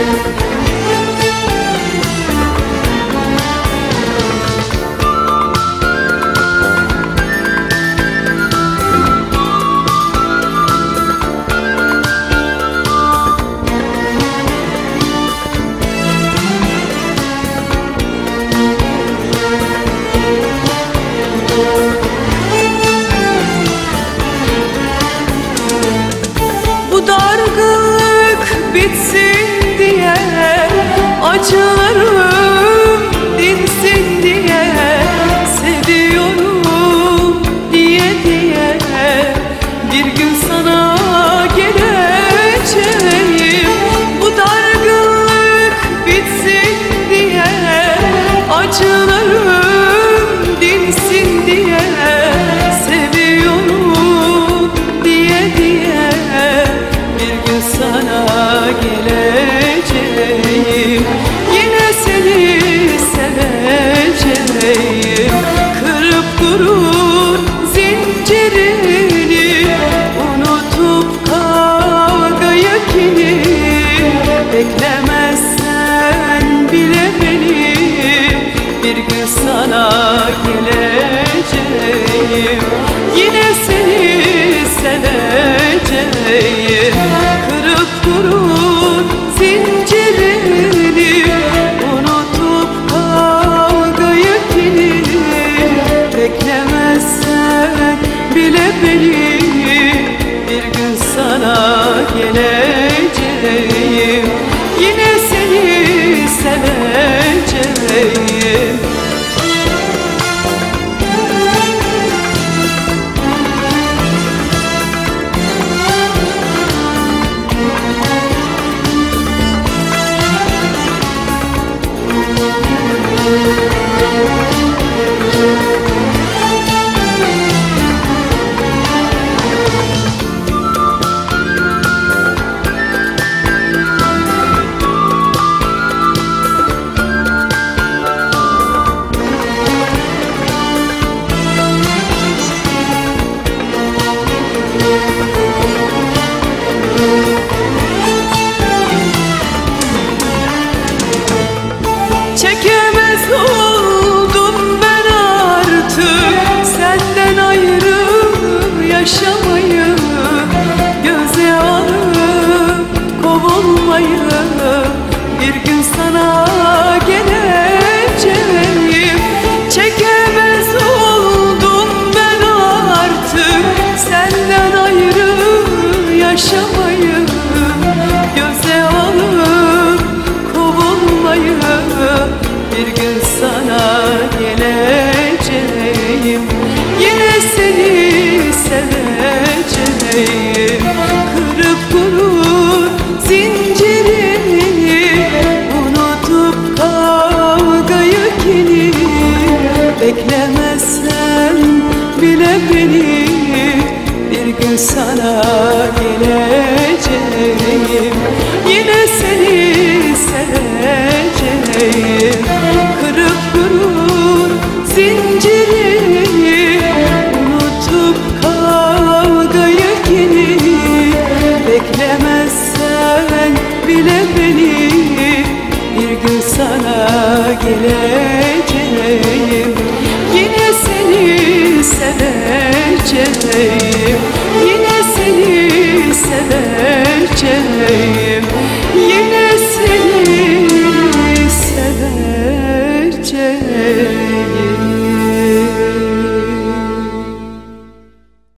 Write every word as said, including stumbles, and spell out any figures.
Bu dargınlık bitsin diye, acılarım dinsin diye, seviyorum diye diye bir gün sana geleceğim. Bu dargınlık bitsin diye, acılarım dinsin diye, seviyorum diye diye bir gün sana geleceğim. Yine seni seveceğim. Kırıp durur zincirini, unutup kavgayı kini, beklemezsen bile beni bir gün sana geleceğim. Yine seni seveceğim. Kırıp durur zincirini, unutup kavgayı kini, beklemezsen bile beni bir gün sana geleceğim. Yine seni seveceğim. Çekemez oldum ben artık senden ayrı yaşamayı, göze alıp kovulmayı. Bir gün sana geleceğim. Çekemez oldum ben artık senden ayrı yaşamayı, göze alıp kovulmayı. Bir gün sana geleceğim. Yine seni seveceğim. Kırıp durur zincirini, unutup kavgayı kini, beklemezsen bile beni bir gün sana geleceğim. Yine seni seveceğim. Kırıp durur zincirini, unutup kavgayı kini, beklemezsen bile beni bir gün sana geleceğim. Yine seni seveceğim.